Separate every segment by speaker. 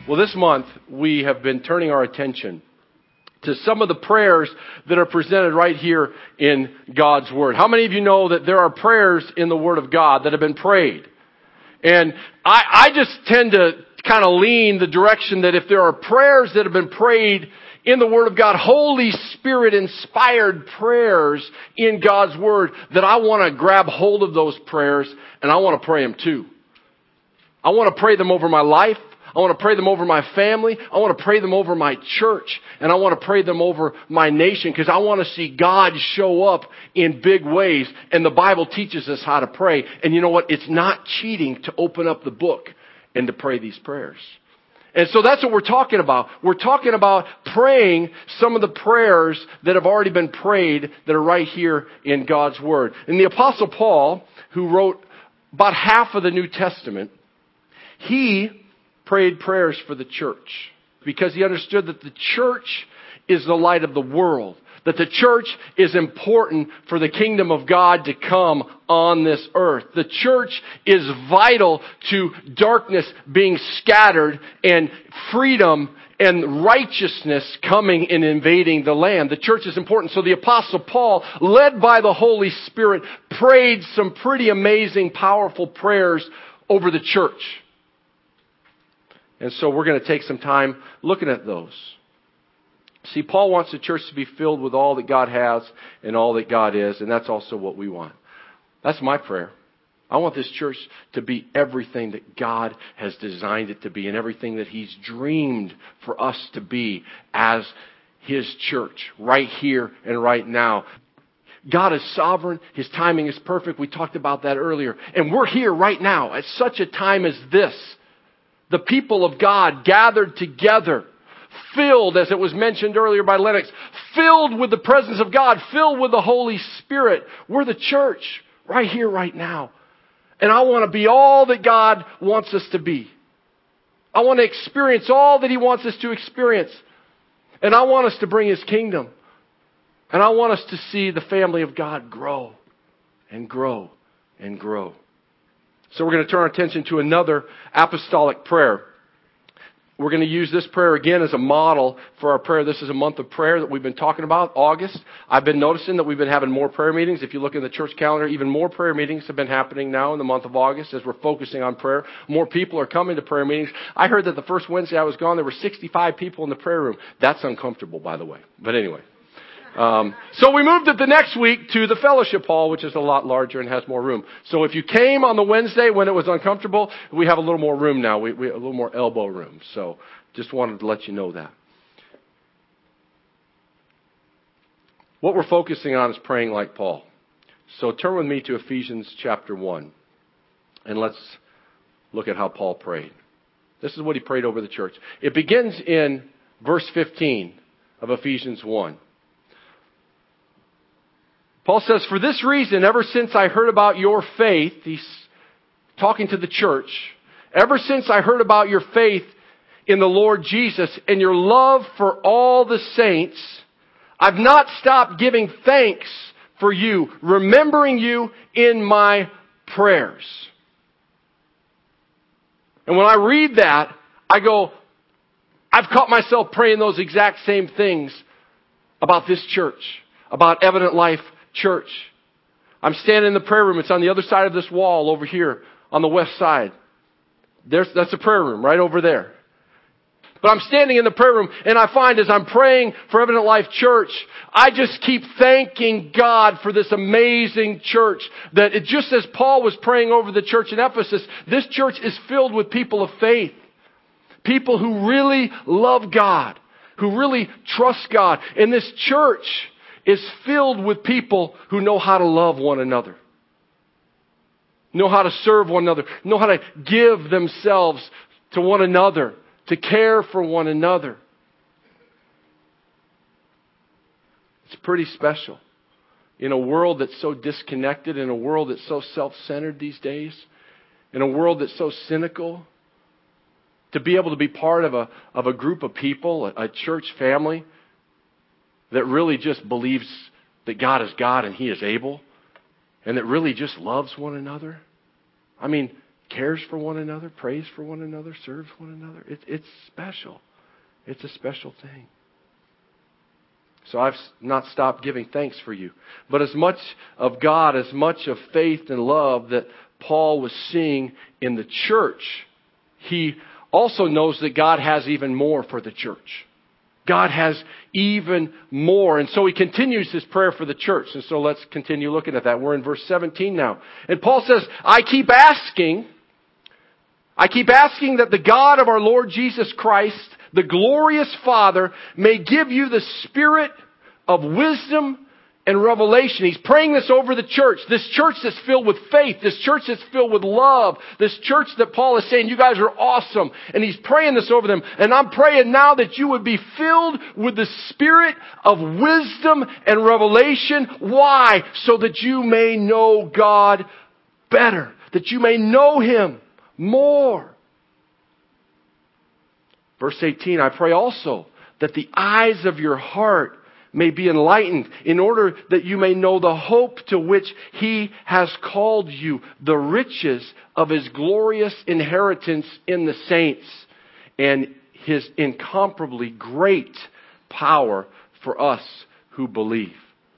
Speaker 1: Well, this month we have been turning our attention to some of the prayers that are presented right here in God's Word. How many of you know that there are prayers in the Word of God that have been prayed? And I just tend to kind of lean the direction that if there are prayers that have been prayed in the Word of God, Holy Spirit inspired prayers in God's Word, that I want to grab hold of those prayers and I want to pray them too. I want to pray them over my life. I want to pray them over my family. I want to pray them over my church. And I want to pray them over my nation, because I want to see God show up in big ways. And the Bible teaches us how to pray. And you know what? It's not cheating to open up the book and to pray these prayers. And so that's what we're talking about. We're talking about praying some of the prayers that have already been prayed that are right here in God's Word. And the Apostle Paul, who wrote about half of the New Testament, he prayed prayers for the church because he understood that the church is the light of the world, that the church is important for the kingdom of God to come on this earth. The church is vital to darkness being scattered and freedom and righteousness coming and invading the land. The church is important. So the Apostle Paul, led by the Holy Spirit, prayed some pretty amazing, powerful prayers over the church. And so we're going to take some time looking at those. See, Paul wants the church to be filled with all that God has and all that God is, and that's also what we want. That's my prayer. I want this church to be everything that God has designed it to be and everything that He's dreamed for us to be as His church, right here and right now. God is sovereign. His timing is perfect. We talked about that earlier. And we're here right now at such a time as this. The people of God gathered together, filled, as it was mentioned earlier by Lennox, filled with the presence of God, filled with the Holy Spirit. We're the church right here, right now. And I want to be all that God wants us to be. I want to experience all that He wants us to experience. And I want us to bring His kingdom. And I want us to see the family of God grow and grow and grow. So we're going to turn our attention to another apostolic prayer. We're going to use this prayer again as a model for our prayer. This is a month of prayer that we've been talking about, August. I've been noticing that we've been having more prayer meetings. If you look in the church calendar, even more prayer meetings have been happening now in the month of August as we're focusing on prayer. More people are coming to prayer meetings. I heard that the first Wednesday I was gone, there were 65 people in the prayer room. That's uncomfortable, by the way. But anyway. So we moved it the next week to the fellowship hall, which is a lot larger and has more room. So if you came on the Wednesday when it was uncomfortable, we have a little more room now. We have a little more elbow room. So just wanted to let you know that. What we're focusing on is praying like Paul. So turn with me to Ephesians chapter 1. And let's look at how Paul prayed. This is what he prayed over the church. It begins in verse 15 of Ephesians 1. Paul says, "For this reason, ever since I heard about your faith," he's talking to the church, "ever since I heard about your faith in the Lord Jesus and your love for all the saints, I've not stopped giving thanks for you, remembering you in my prayers." And when I read that, I go, I've caught myself praying those exact same things about this church, about Evident Life Church. I'm standing in the prayer room. It's on the other side of this wall over here on the west side. That's the prayer room right over there. But I'm standing in the prayer room and I find as I'm praying for Evident Life Church, I just keep thanking God for this amazing church. That it, just as Paul was praying over the church in Ephesus, this church is filled with people of faith. People who really love God, who really trust God. And this church is filled with people who know how to love one another, know how to serve one another, know how to give themselves to one another, to care for one another. It's pretty special. In a world that's so disconnected, in a world that's so self-centered these days, in a world that's so cynical, to be able to be part of a group of people, a church family, that really just believes that God is God and He is able, and that really just loves one another. I mean, cares for one another, prays for one another, serves one another. It's special. It's a special thing. So I've not stopped giving thanks for you. But as much of God, as much of faith and love that Paul was seeing in the church, he also knows that God has even more for the church. God has even more. And so he continues his prayer for the church. And so let's continue looking at that. We're in verse 17 now. And Paul says, I keep asking that the God of our Lord Jesus Christ, the glorious Father, may give you the spirit of wisdom and revelation. He's praying this over the church. This church that's filled with faith. This church that's filled with love. This church that Paul is saying, you guys are awesome. And he's praying this over them. And I'm praying now that you would be filled with the spirit of wisdom and revelation. Why? So that you may know God better. That you may know Him more. Verse 18, I pray also that the eyes of your heart may be enlightened, in order that you may know the hope to which He has called you, the riches of His glorious inheritance in the saints, and His incomparably great power for us who believe.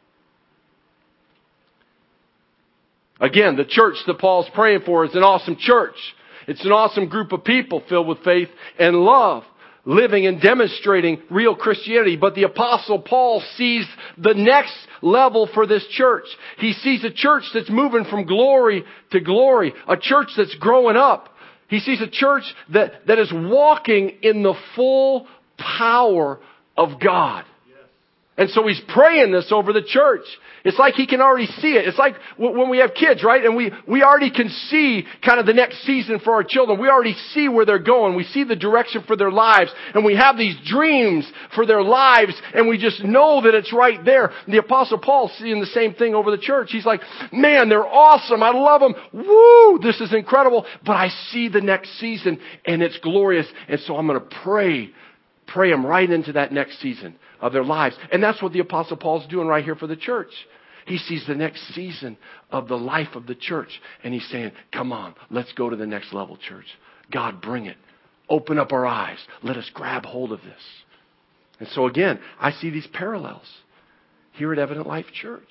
Speaker 1: Again, the church that Paul's praying for is an awesome church. It's an awesome group of people filled with faith and love, living and demonstrating real Christianity. But the Apostle Paul sees the next level for this church. He sees a church that's moving from glory to glory. A church that's growing up. He sees a church that is walking in the full power of God. And so he's praying this over the church. It's like he can already see it. It's like when we have kids, right? And we already can see kind of the next season for our children. We already see where they're going. We see the direction for their lives. And we have these dreams for their lives. And we just know that it's right there. The Apostle Paul's seeing the same thing over the church. He's like, man, they're awesome. I love them. Woo! This is incredible. But I see the next season and it's glorious. And so I'm going to pray them right into that next season of their lives. And that's what the Apostle Paul's doing right here for the church. He sees the next season of the life of the church. And he's saying, come on, let's go to the next level, church. God, bring it. Open up our eyes. Let us grab hold of this. And so again, I see these parallels here at Evident Life Church.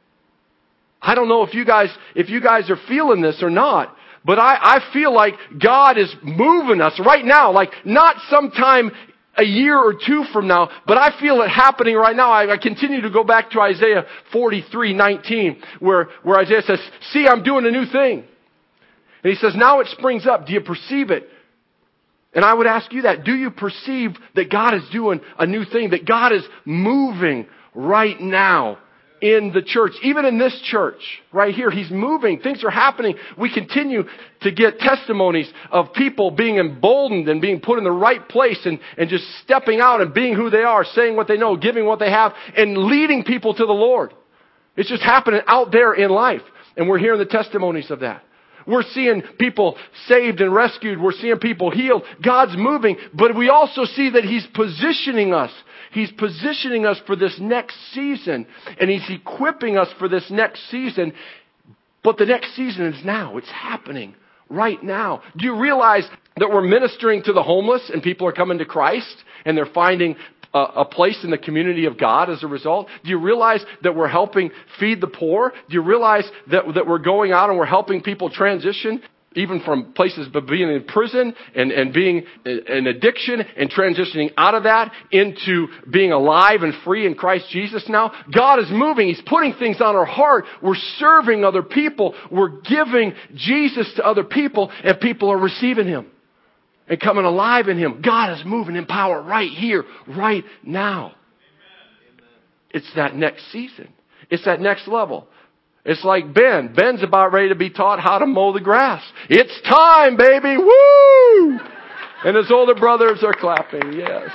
Speaker 1: I don't know if you guys are feeling this or not, but I feel like God is moving us right now, like not sometime a year or two from now, but I feel it happening right now. I continue to go back to Isaiah 43:19, where Isaiah says, see, I'm doing a new thing. And he says, now it springs up. Do you perceive it? And I would ask you that. Do you perceive that God is doing a new thing? That God is moving right now in the church, even in this church right here. He's moving. Things are happening. We continue to get testimonies of people being emboldened and being put in the right place and just stepping out and being who they are, saying what they know, giving what they have, and leading people to the Lord. It's just happening out there in life. And we're hearing the testimonies of that. We're seeing people saved and rescued. We're seeing people healed. God's moving. But we also see that He's positioning us. He's positioning us for this next season. And He's equipping us for this next season. But the next season is now. It's happening right now. Do you realize that we're ministering to the homeless and people are coming to Christ and they're finding a place in the community of God as a result? Do you realize that we're helping feed the poor? Do you realize that we're going out and we're helping people transition even from places of being in prison and being an addiction and transitioning out of that into being alive and free in Christ Jesus now? God is moving. He's putting things on our heart. We're serving other people. We're giving Jesus to other people, and people are receiving Him and coming alive in Him. God is moving in power right here, right now. Amen. It's that next season. It's that next level. It's like Ben. Ben's about ready to be taught how to mow the grass. It's time, baby. Woo! And his older brothers are clapping. Yes.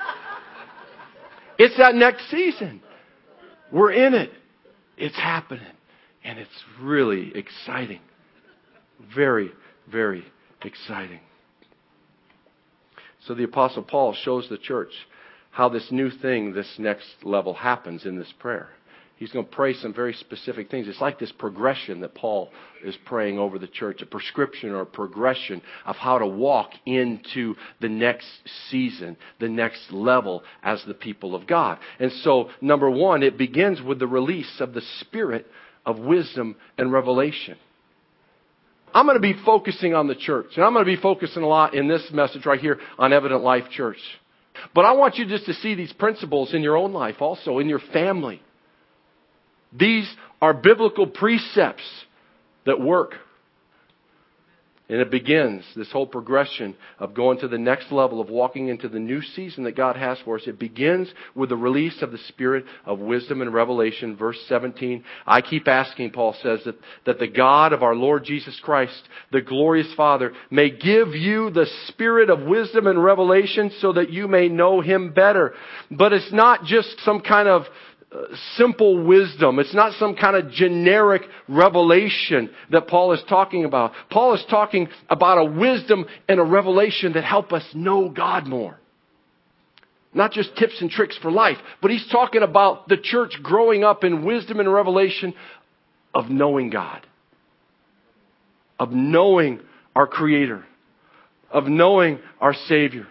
Speaker 1: It's that next season. We're in it. It's happening. And it's really exciting. Very, very exciting. So the Apostle Paul shows the church how this new thing, this next level happens in this prayer. He's going to pray some very specific things. It's like this progression that Paul is praying over the church, a prescription or a progression of how to walk into the next season, the next level as the people of God. And so, number one, it begins with the release of the spirit of wisdom and revelation. I'm going to be focusing on the church, and I'm going to be focusing a lot in this message right here on Evident Life Church. But I want you just to see these principles in your own life also, in your family. These are biblical precepts that work. And it begins, this whole progression of going to the next level, of walking into the new season that God has for us. It begins with the release of the spirit of wisdom and revelation. Verse 17, I keep asking, Paul says, that the God of our Lord Jesus Christ, the glorious Father, may give you the spirit of wisdom and revelation so that you may know Him better. But it's not just some kind of simple wisdom. It's not some kind of generic revelation that Paul is talking about. Paul is talking about a wisdom and a revelation that help us know God more. Not just tips and tricks for life, but he's talking about the church growing up in wisdom and revelation of knowing God, of knowing our Creator, of knowing our Savior.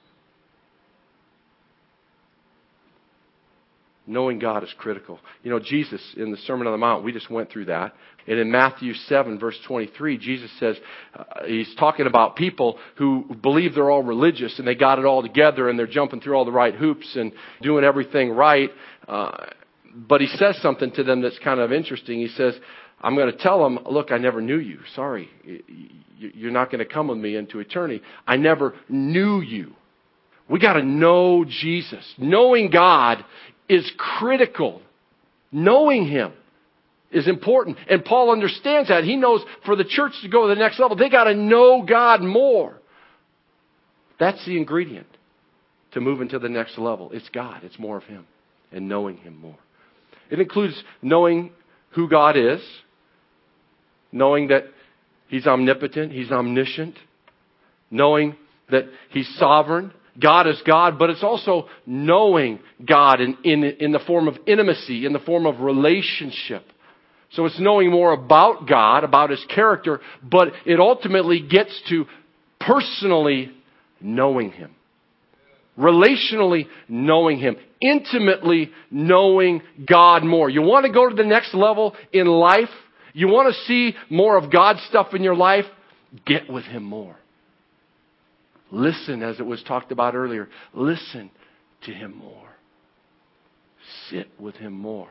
Speaker 1: Knowing God is critical. You know, Jesus, in the Sermon on the Mount, we just went through that. And in Matthew 7, verse 23, Jesus says, he's talking about people who believe they're all religious and they got it all together and they're jumping through all the right hoops and doing everything right. But he says something to them that's kind of interesting. He says, I'm going to tell them, look, I never knew you. Sorry. You're not going to come with me into eternity. I never knew you. We got to know Jesus. Knowing God is critical. Knowing Him is important. And Paul understands that. He knows for the church to go to the next level, they got to know God more. That's the ingredient to move into the next level. It's God. It's more of Him and knowing Him more. It includes knowing who God is, knowing that He's omnipotent, He's omniscient, knowing that He's sovereign. God is God, but it's also knowing God in the form of intimacy, in the form of relationship. So it's knowing more about God, about His character, but it ultimately gets to personally knowing Him. Relationally knowing Him. Intimately knowing God more. You want to go to the next level in life? You want to see more of God's stuff in your life? Get with Him more. Listen, as it was talked about earlier. Listen to Him more. Sit with Him more.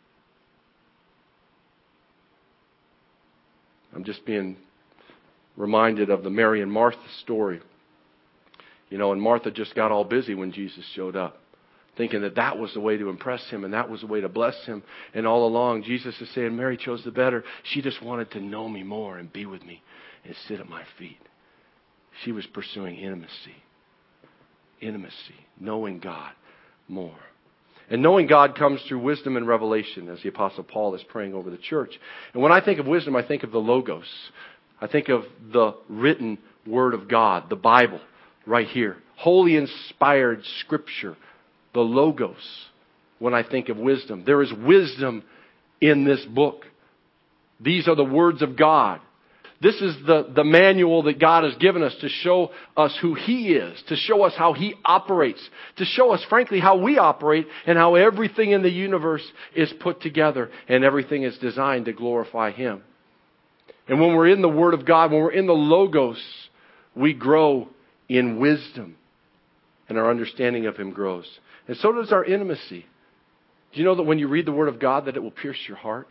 Speaker 1: I'm just being reminded of the Mary and Martha story. You know, and Martha just got all busy when Jesus showed up, thinking that was the way to impress Him and that was the way to bless Him. And all along, Jesus is saying, Mary chose the better. She just wanted to know me more and be with me and sit at my feet. She was pursuing intimacy. Intimacy. Knowing God more. And knowing God comes through wisdom and revelation, as the Apostle Paul is praying over the church. And when I think of wisdom, I think of the Logos. I think of the written Word of God, the Bible, right here. Holy inspired Scripture, the Logos, when I think of wisdom. There is wisdom in this book. These are the words of God. This is the manual that God has given us to show us who He is, to show us how He operates, to show us, frankly, how we operate and how everything in the universe is put together and everything is designed to glorify Him. And when we're in the Word of God, when we're in the Logos, we grow in wisdom and our understanding of Him grows. And so does our intimacy. Do you know that when you read the Word of God that it will pierce your heart?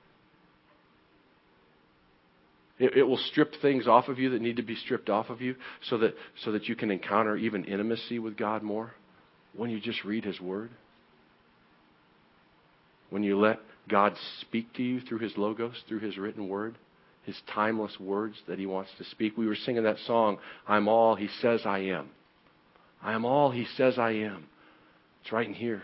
Speaker 1: It will strip things off of you that need to be stripped off of you so that you can encounter even intimacy with God more when you just read His Word. When you let God speak to you through His Logos, through His written Word, His timeless words that He wants to speak. We were singing that song, I'm all He says I am. I am all He says I am. It's right in here.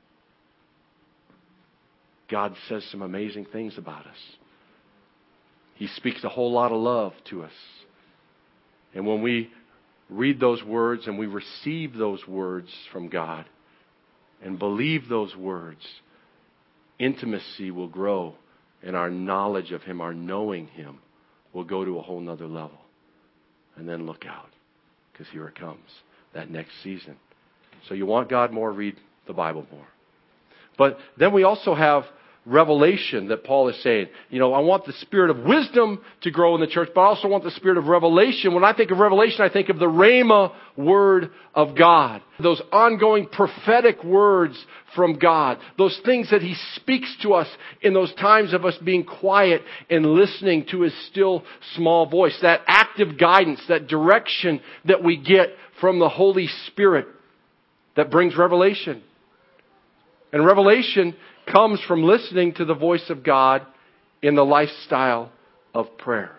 Speaker 1: God says some amazing things about us. He speaks a whole lot of love to us. And when we read those words and we receive those words from God and believe those words, intimacy will grow, and our knowledge of Him, our knowing Him, will go to a whole nother level. And then look out, because here it comes, that next season. So you want God more, read the Bible more. But then we also have revelation that Paul is saying. I want the spirit of wisdom to grow in the church, but I also want the spirit of revelation. When I think of revelation, I think of the Rhema word of God. Those ongoing prophetic words from God. Those things that He speaks to us in those times of us being quiet and listening to His still small voice. That active guidance, that direction that we get from the Holy Spirit that brings revelation. And revelation comes from listening to the voice of God in the lifestyle of prayer.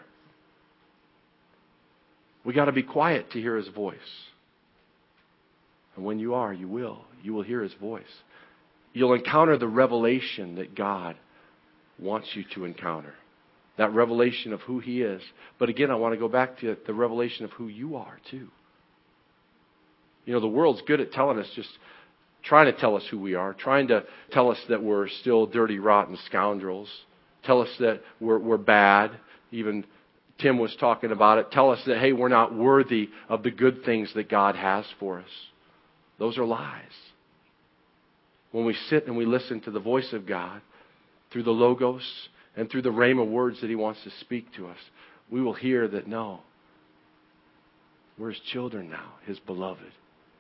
Speaker 1: We got to be quiet to hear His voice. And when you are, you will hear His voice. You'll encounter the revelation that God wants you to encounter. That revelation of who He is. But again, I want to go back to the revelation of who you are too. The world's good at telling us, just trying to tell us who we are, trying to tell us that we're still dirty, rotten scoundrels, tell us that we're bad. Even Tim was talking about it. Tell us that, hey, we're not worthy of the good things that God has for us. Those are lies. When we sit and we listen to the voice of God through the Logos and through the Rhema words that He wants to speak to us, we will hear that, no, we're His children now, His beloved.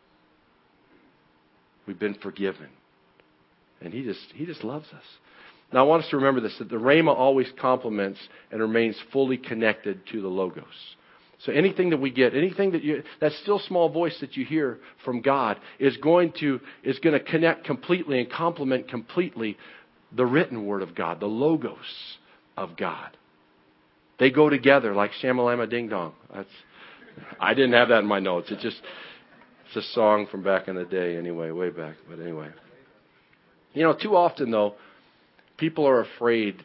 Speaker 1: We've been forgiven. And He just loves us. Now I want us to remember this, that the Rhema always complements and remains fully connected to the Logos. So anything that we get, anything that still small voice that you hear from God is going to connect completely and complement completely the written Word of God, the Logos of God. They go together like Shamalama Ding Dong. I didn't have that in my notes. It's a song from back in the day anyway, way back. But anyway. Too often though, people are afraid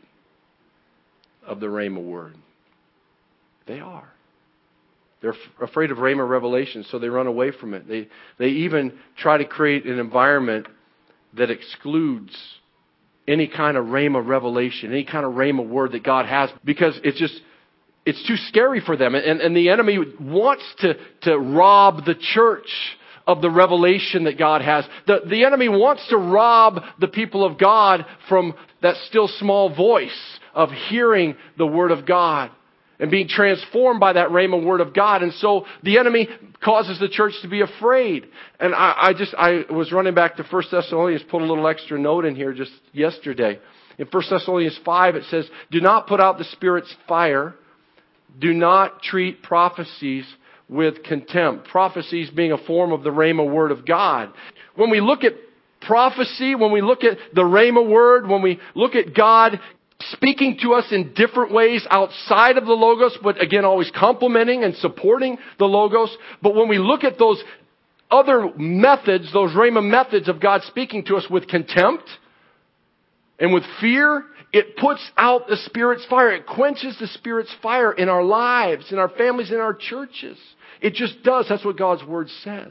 Speaker 1: of the Rhema word. They are. They're afraid of Rhema revelation, so they run away from it. They even try to create an environment that excludes any kind of Rhema revelation, any kind of Rhema word that God has, because it's too scary for them. And the enemy wants to rob the church of the revelation that God has. The enemy wants to rob the people of God from that still small voice of hearing the Word of God and being transformed by that Rhema Word of God. And so the enemy causes the church to be afraid. And I was running back to 1 Thessalonians, put a little extra note in here just yesterday. In 1 Thessalonians 5, it says, "Do not put out the Spirit's fire. Do not treat prophecies with contempt." Prophecies being a form of the Rhema word of God. When we look at prophecy, when we look at the Rhema word, when we look at God speaking to us in different ways outside of the Logos, but again, always complementing and supporting the Logos. But when we look at those other methods, those Rhema methods of God speaking to us with contempt and with fear, it puts out the Spirit's fire. It quenches the Spirit's fire in our lives, in our families, in our churches. It just does. That's what God's Word says.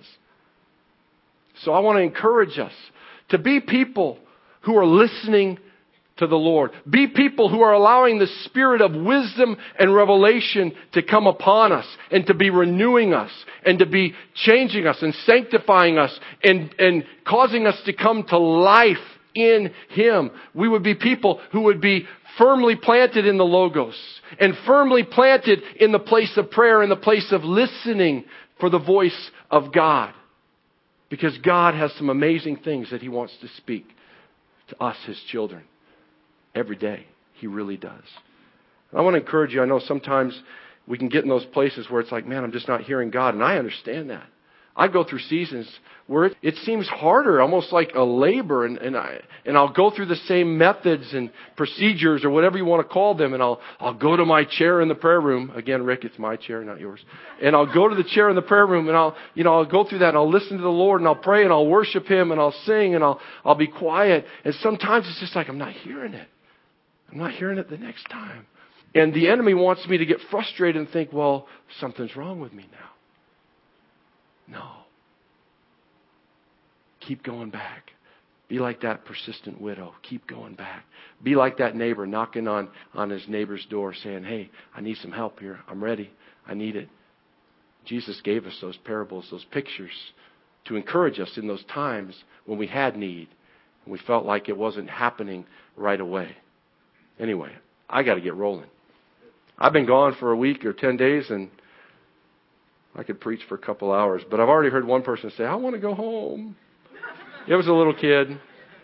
Speaker 1: So I want to encourage us to be people who are listening to the Lord. Be people who are allowing the Spirit of wisdom and revelation to come upon us and to be renewing us and to be changing us and sanctifying us and causing us to come to life in Him. We would be people who would be firmly planted in the Logos and firmly planted in the place of prayer, in the place of listening for the voice of God. Because God has some amazing things that He wants to speak to us, His children, every day. He really does. I want to encourage you. I know sometimes we can get in those places where it's like, man, I'm just not hearing God. And I understand that. I go through seasons where it seems harder, almost like a labor, and I'll go through the same methods and procedures or whatever you want to call them, and I'll go to my chair in the prayer room. Again, Rick, it's my chair, not yours. And I'll go to the chair in the prayer room, and I'll go through that, and I'll listen to the Lord, and I'll pray, and I'll worship Him, and I'll sing, and I'll be quiet. And sometimes it's just like I'm not hearing it. I'm not hearing it the next time. And the enemy wants me to get frustrated and think, well, something's wrong with me now. No. Keep going back. Be like that persistent widow. Keep going back. Be like that neighbor knocking on his neighbor's door saying, hey, I need some help here. I'm ready. I need it. Jesus gave us those parables, those pictures to encourage us in those times when we had need and we felt like it wasn't happening right away. Anyway, I got to get rolling. I've been gone for a week or 10 days and I could preach for a couple hours, but I've already heard one person say, I want to go home. It was a little kid.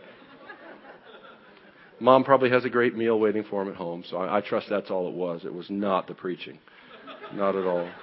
Speaker 1: Mom probably has a great meal waiting for him at home, so I trust that's all it was. It was not the preaching. Not at all.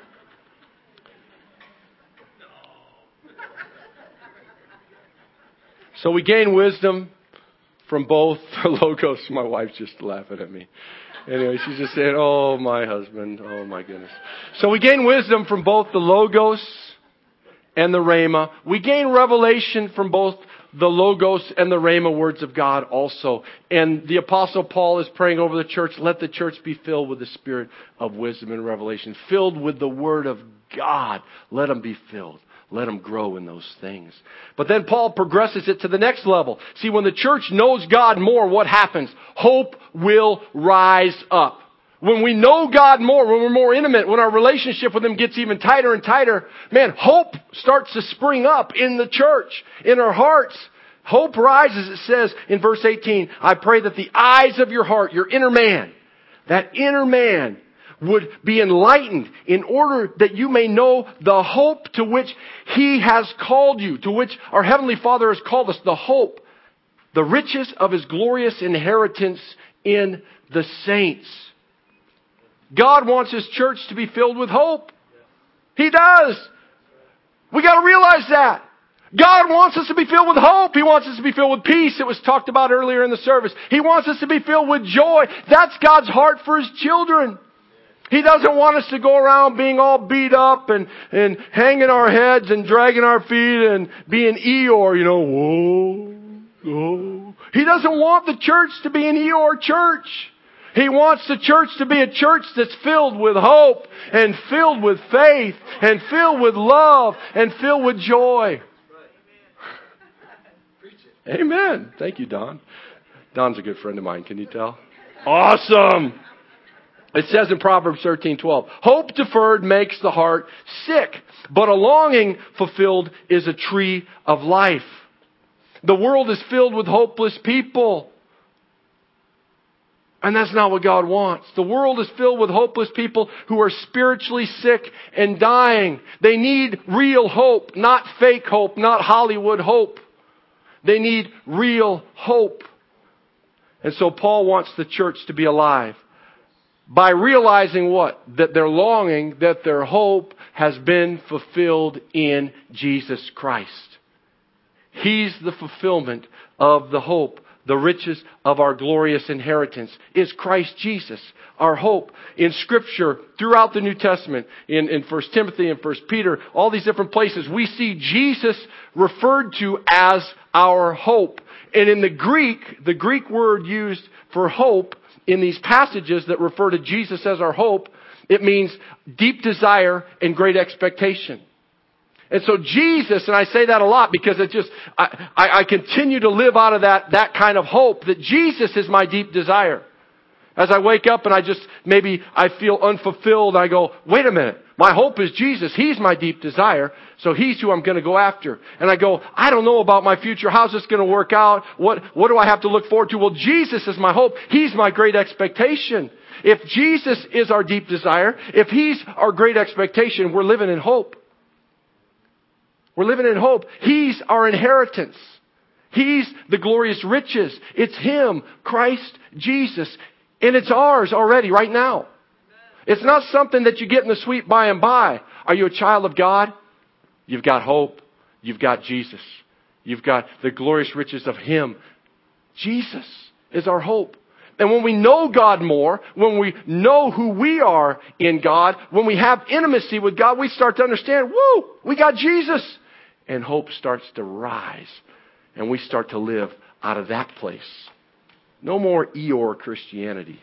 Speaker 1: So we gain wisdom from both the Logos. My wife's just laughing at me. Anyway, she's just saying, oh, my husband. Oh, my goodness. So we gain wisdom from both the Logos and the Rhema. We gain revelation from both the Logos and the Rhema words of God also. And the Apostle Paul is praying over the church, let the church be filled with the spirit of wisdom and revelation, filled with the Word of God. Let them be filled. Let them grow in those things. But then Paul progresses it to the next level. See, when the church knows God more, what happens? Hope will rise up. When we know God more, when we're more intimate, when our relationship with Him gets even tighter and tighter, man, hope starts to spring up in the church, in our hearts. Hope rises, it says in verse 18, I pray that the eyes of your heart, your inner man, that inner man would be enlightened in order that you may know the hope to which He has called you, to which our Heavenly Father has called us, the hope, the riches of His glorious inheritance in the saints. God wants His church to be filled with hope. He does. We got to realize that. God wants us to be filled with hope. He wants us to be filled with peace. It was talked about earlier in the service. He wants us to be filled with joy. That's God's heart for His children. He doesn't want us to go around being all beat up and hanging our heads and dragging our feet and being Eeyore, whoa, whoa. He doesn't want the church to be an Eeyore church. He wants the church to be a church that's filled with hope and filled with faith and filled with love and filled with joy. Amen. Thank you, Don. Don's a good friend of mine. Can you tell? Awesome. It says in Proverbs 13:12, hope deferred makes the heart sick, but a longing fulfilled is a tree of life. The world is filled with hopeless people. And that's not what God wants. The world is filled with hopeless people who are spiritually sick and dying. They need real hope, not fake hope, not Hollywood hope. They need real hope. And so Paul wants the church to be alive by realizing what? That their longing, that their hope has been fulfilled in Jesus Christ. He's the fulfillment of the hope. The riches of our glorious inheritance is Christ Jesus, our hope. In Scripture, throughout the New Testament, in 1 Timothy and 1 Peter, all these different places, we see Jesus referred to as our hope. And in the Greek word used for hope in these passages that refer to Jesus as our hope, it means deep desire and great expectation. And so Jesus, and I say that a lot because I continue to live out of that kind of hope, that Jesus is my deep desire. As I wake up and I feel unfulfilled, I go, wait a minute, my hope is Jesus. He's my deep desire, so He's who I'm going to go after. And I go, I don't know about my future. How's this going to work out? What do I have to look forward to? Well, Jesus is my hope. He's my great expectation. If Jesus is our deep desire, if He's our great expectation, we're living in hope. We're living in hope. He's our inheritance. He's the glorious riches. It's Him, Christ Jesus. And it's ours already right now. It's not something that you get in the sweet by and by. Are you a child of God? You've got hope. You've got Jesus. You've got the glorious riches of Him. Jesus is our hope. And when we know God more, when we know who we are in God, when we have intimacy with God, we start to understand, we got Jesus. And hope starts to rise. And we start to live out of that place. No more Eeyore Christianity.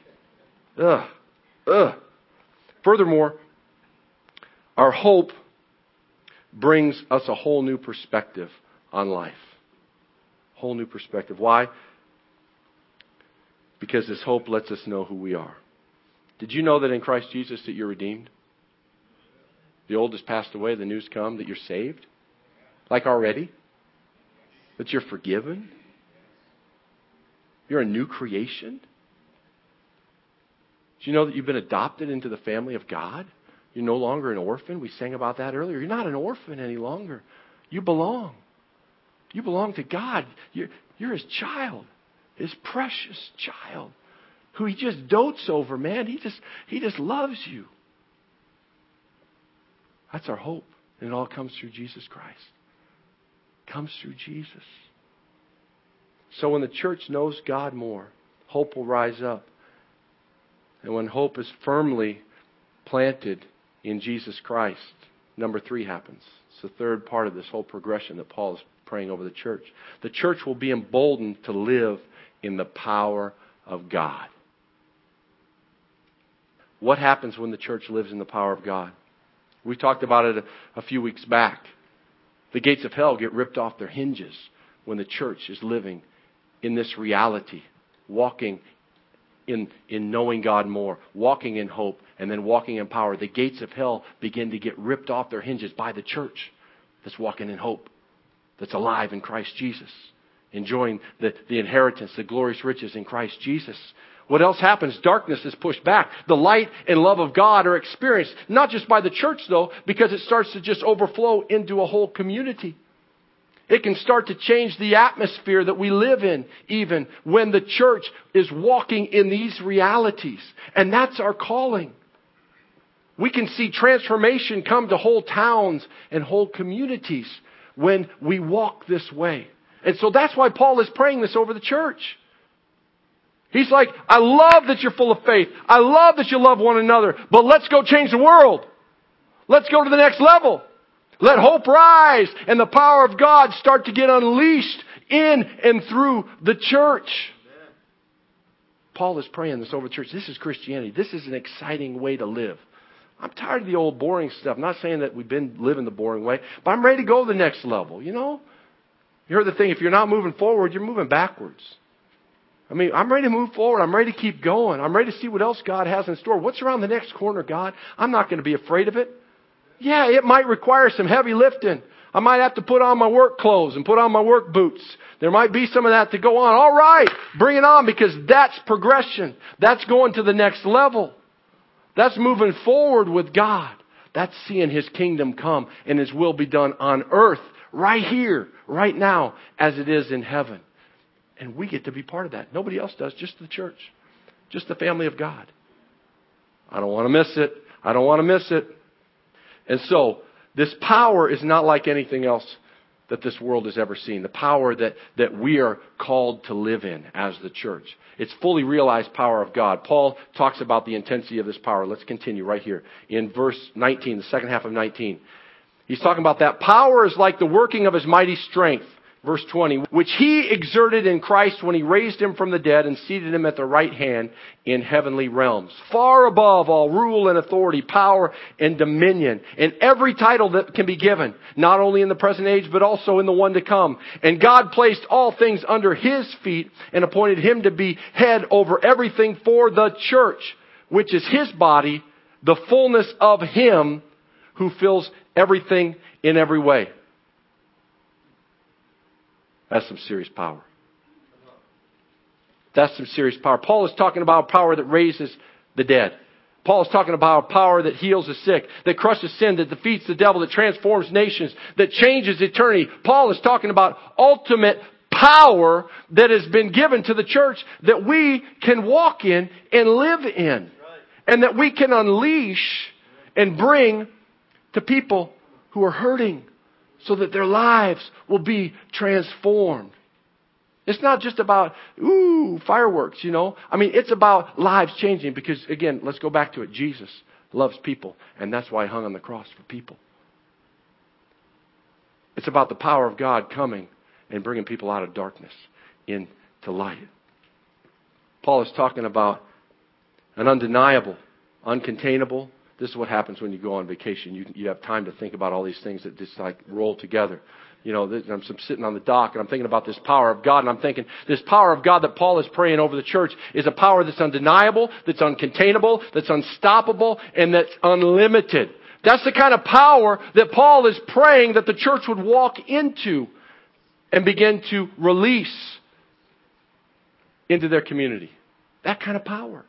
Speaker 1: Furthermore, our hope brings us a whole new perspective on life. Whole new perspective. Why? Because this hope lets us know who we are. Did you know that in Christ Jesus that you're redeemed? The old has passed away, the new's come, that you're saved? Like already? That you're forgiven? You're a new creation? Do you know that you've been adopted into the family of God? You're no longer an orphan. We sang about that earlier. You're not an orphan any longer. You belong. You belong to God. You're His child. His precious child. Who He just dotes over, man. He just loves you. That's our hope. And it all comes through Jesus Christ. It comes through Jesus. So when the church knows God more, hope will rise up. And when hope is firmly planted in Jesus Christ, number 3 happens. It's the third part of this whole progression that Paul is praying over the church. The church will be emboldened to live in the power of God. What happens when the church lives in the power of God? We talked about it a few weeks back. The gates of hell get ripped off their hinges when the church is living in this reality, walking in knowing God more, walking in hope, and then walking in power. The gates of hell begin to get ripped off their hinges by the church that's walking in hope, that's alive in Christ Jesus, enjoying the inheritance, the glorious riches in Christ Jesus. What else happens? Darkness is pushed back. The light and love of God are experienced, not just by the church, though, because it starts to just overflow into a whole community. It can start to change the atmosphere that we live in, even when the church is walking in these realities. And that's our calling. We can see transformation come to whole towns and whole communities when we walk this way. And so that's why Paul is praying this over the church. He's like, I love that you're full of faith. I love that you love one another. But let's go change the world. Let's go to the next level. Let hope rise and the power of God start to get unleashed in and through the church. Amen. Paul is praying this over the church. This is Christianity. This is an exciting way to live. I'm tired of the old boring stuff. I'm not saying that we've been living the boring way, but I'm ready to go to the next level, you know? You heard the thing, if you're not moving forward, you're moving backwards. I mean, I'm ready to move forward. I'm ready to keep going. I'm ready to see what else God has in store. What's around the next corner, God? I'm not going to be afraid of it. Yeah, it might require some heavy lifting. I might have to put on my work clothes and put on my work boots. There might be some of that to go on. All right, bring it on, because that's progression. That's going to the next level. That's moving forward with God. That's seeing His kingdom come and His will be done on earth, right here, right now, as it is in heaven. And we get to be part of that. Nobody else does, just the church, just the family of God. I don't want to miss it. I don't want to miss it. And so, this power is not like anything else that this world has ever seen. The power that we are called to live in as the church. It's fully realized power of God. Paul talks about the intensity of this power. Let's continue right here. In verse 19, the second half of 19. He's talking about that power is like the working of His mighty strength. Verse 20, which He exerted in Christ when He raised Him from the dead and seated Him at the right hand in heavenly realms, far above all rule and authority, power and dominion, and every title that can be given, not only in the present age, but also in the one to come. And God placed all things under His feet and appointed Him to be head over everything for the church, which is His body, the fullness of Him who fills everything in every way. That's some serious power. That's some serious power. Paul is talking about power that raises the dead. Paul is talking about power that heals the sick, that crushes sin, that defeats the devil, that transforms nations, that changes eternity. Paul is talking about ultimate power that has been given to the church that we can walk in and live in. And that we can unleash and bring to people who are hurting, so that their lives will be transformed. It's not just about, fireworks, you know. I mean, it's about lives changing because, again, let's go back to it. Jesus loves people, and that's why He hung on the cross for people. It's about the power of God coming and bringing people out of darkness into light. Paul is talking about an undeniable, uncontainable, This is what happens when you go on vacation. You have time to think about all these things that just like roll together. I'm sitting on the dock and I'm thinking about this power of God, and I'm thinking this power of God that Paul is praying over the church is a power that's undeniable, that's uncontainable, that's unstoppable, and that's unlimited. That's the kind of power that Paul is praying that the church would walk into and begin to release into their community. That kind of power.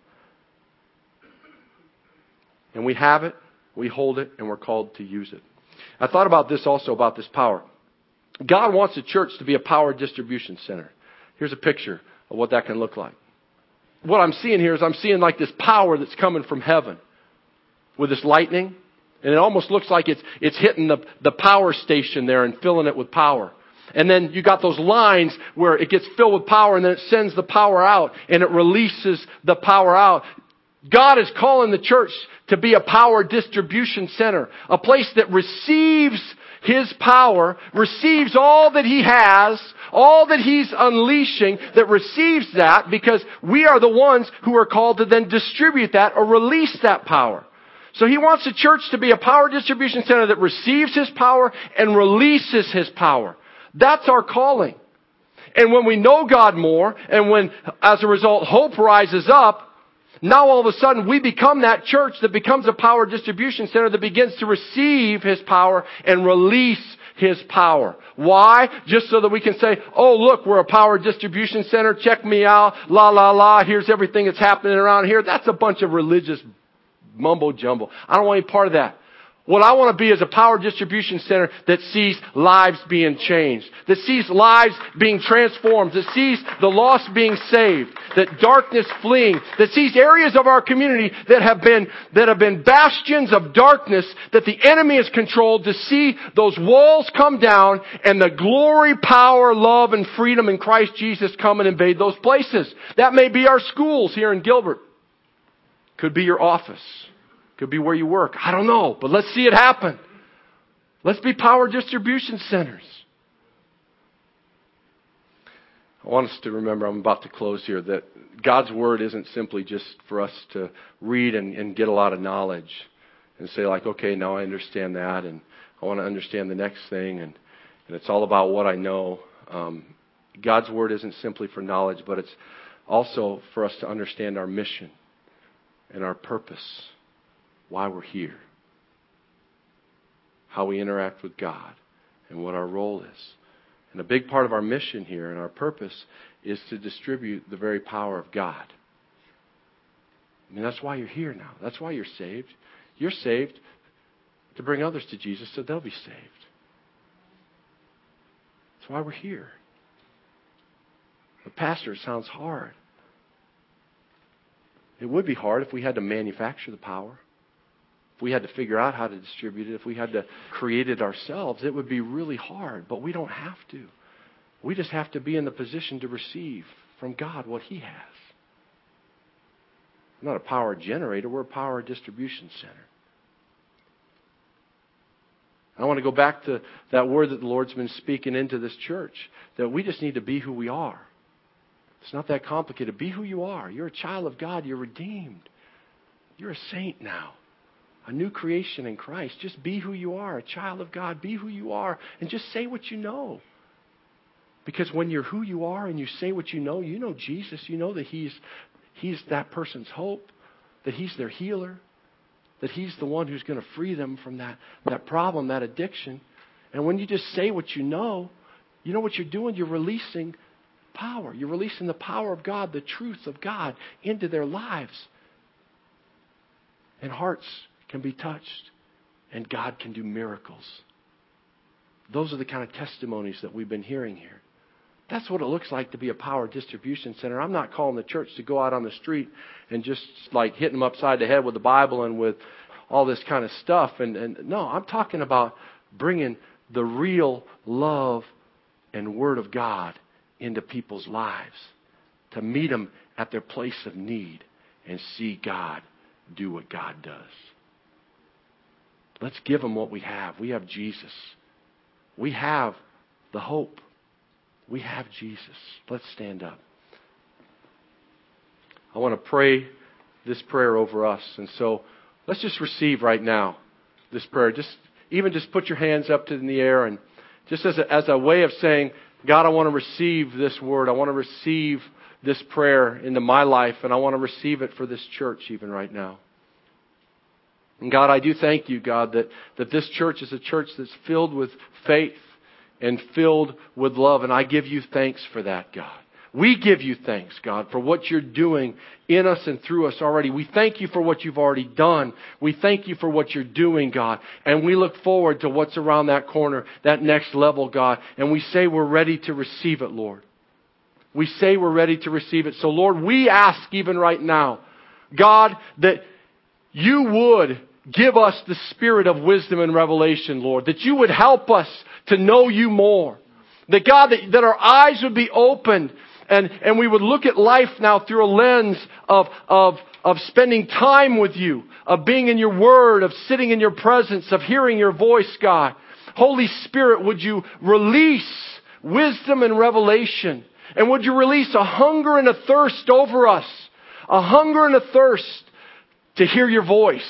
Speaker 1: And we have it, we hold it, and we're called to use it. I thought about this also, about this power. God wants the church to be a power distribution center. Here's a picture of what that can look like. What I'm seeing here is I'm seeing like this power that's coming from heaven with this lightning. And it almost looks like it's hitting the power station there and filling it with power. And then you got those lines where it gets filled with power and then it sends the power out and it releases the power out. God is calling the church to be a power distribution center, a place that receives His power, receives all that He has, all that He's unleashing, that receives that, because we are the ones who are called to then distribute that or release that power. So He wants the church to be a power distribution center that receives His power and releases His power. That's our calling. And when we know God more, and when, as a result, hope rises up, now all of a sudden we become that church that becomes a power distribution center that begins to receive His power and release His power. Why? Just so that we can say, oh look, we're a power distribution center, check me out, la la la, here's everything that's happening around here. That's a bunch of religious mumbo jumbo. I don't want any part of that. What I want to be is a power distribution center that sees lives being changed, that sees lives being transformed, that sees the lost being saved, that darkness fleeing, that sees areas of our community that have been bastions of darkness that the enemy has controlled, to see those walls come down and the glory, power, love, and freedom in Christ Jesus come and invade those places. That may be our schools here in Gilbert. Could be your office. Could be where you work. I don't know, but let's see it happen. Let's be power distribution centers. I want us to remember, I'm about to close here, that God's Word isn't simply just for us to read and get a lot of knowledge and say like, okay, now I understand that and I want to understand the next thing and it's all about what I know. God's Word isn't simply for knowledge, but it's also for us to understand our mission and our purpose. Why we're here, how we interact with God, and what our role is. And a big part of our mission here and our purpose is to distribute the very power of God. I mean, that's why you're here now. That's why you're saved. You're saved to bring others to Jesus so they'll be saved. That's why we're here. But pastor, it sounds hard. It would be hard if we had to manufacture the power. If we had to figure out how to distribute it, if we had to create it ourselves, it would be really hard. But we don't have to. We just have to be in the position to receive from God what He has. We're not a power generator, we're a power distribution center. I want to go back to that word that the Lord's been speaking into this church, that we just need to be who we are. It's not that complicated. Be who you are. You're a child of God. You're redeemed. You're a saint now. A new creation in Christ. Just be who you are, a child of God. Be who you are, and just say what you know. Because when you're who you are and you say what you know Jesus. You know that He's that person's hope, that He's their healer, that He's the one who's going to free them from that problem, that addiction. And when you just say what you know what you're doing? You're releasing power. You're releasing the power of God, the truth of God into their lives. And hearts can be touched, and God can do miracles. Those are the kind of testimonies that we've been hearing here. That's what it looks like to be a power distribution center. I'm not calling the church to go out on the street and just like hitting them upside the head with the Bible and with all this kind of stuff. And no, I'm talking about bringing the real love and Word of God into people's lives, to meet them at their place of need and see God do what God does. Let's give them what we have. We have Jesus. We have the hope. We have Jesus. Let's stand up. I want to pray this prayer over us. And so Let's just receive right now this prayer. Just put your hands up in the air, and just as a way of saying, God, I want to receive this word. I want to receive this prayer into my life, and I want to receive it for this church even right now. And God, I do thank you, God, that this church is a church that's filled with faith and filled with love. And I give you thanks for that, God. We give you thanks, God, for what you're doing in us and through us already. We thank you for what you've already done. We thank you for what you're doing, God. And we look forward to what's around that corner, that next level, God. And we say we're ready to receive it, Lord. We say we're ready to receive it. So, Lord, we ask even right now, God, that you would give us the spirit of wisdom and revelation, Lord. That you would help us to know you more. That, God, that our eyes would be opened and we would look at life now through a lens of spending time with you, of being in your word, of sitting in your presence, of hearing your voice, God. Holy Spirit, would you release wisdom and revelation? And would you release a hunger and a thirst over us? A hunger and a thirst to hear your voice.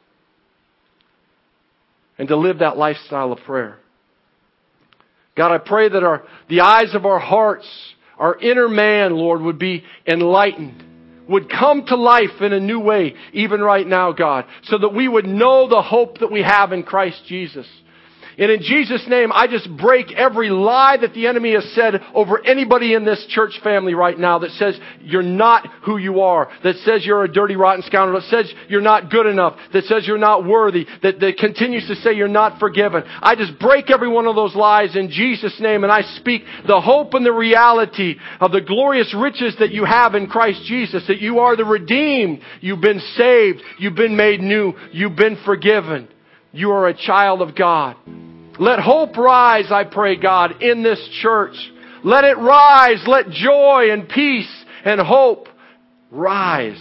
Speaker 1: And to live that lifestyle of prayer. God, I pray that the eyes of our hearts, our inner man, Lord, would be enlightened. Would come to life in a new way, even right now, God. So that we would know the hope that we have in Christ Jesus. And in Jesus' name, I just break every lie that the enemy has said over anybody in this church family right now that says you're not who you are, that says you're a dirty, rotten scoundrel, that says you're not good enough, that says you're not worthy, that continues to say you're not forgiven. I just break every one of those lies in Jesus' name, and I speak the hope and the reality of the glorious riches that you have in Christ Jesus, that you are the redeemed, you've been saved, you've been made new, you've been forgiven. You are a child of God. Let hope rise, I pray, God, in this church. Let it rise. Let joy and peace and hope rise.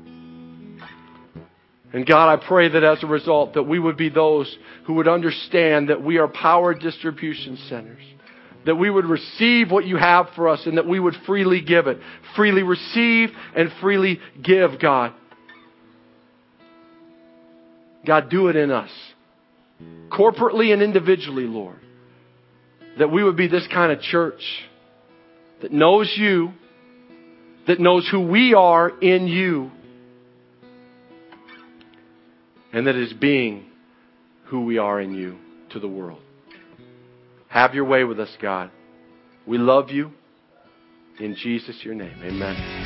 Speaker 1: And God, I pray that as a result, that we would be those who would understand that we are power distribution centers. That we would receive what you have for us and that we would freely give it. Freely receive and freely give, God. God, do it in us. Corporately and individually, Lord. That we would be this kind of church that knows you, that knows who we are in you, and that is being who we are in you to the world. Have your way with us, God. We love you. In Jesus, your name. Amen.